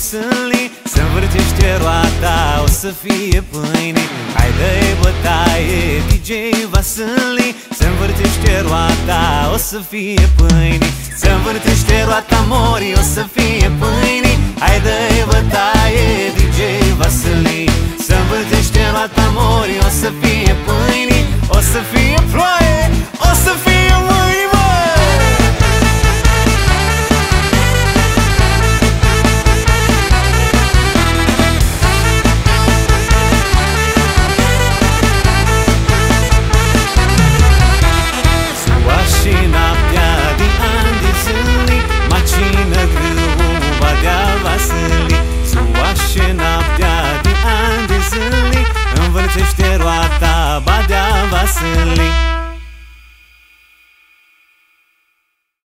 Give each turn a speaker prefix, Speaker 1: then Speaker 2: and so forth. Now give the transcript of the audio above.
Speaker 1: vasâlii, se învârtește roata, o să fie pâine. Hai dă-i bătaie, DJ Vasâlii, se învârtește roata, o să fie pâine. Se învârtește roata, mori, o să fie pâine. Hai dă-i bătaie, DJ Vasâlii, se învârtește roata, mori, o să fie pâine. O să fie ploaie, o să fie mâini, bă! Și noaptea din ani de zile, macină grâu, badea Vasâlii. Ziua și noaptea din ani de zile, învârtește roata, badea Vasâlii.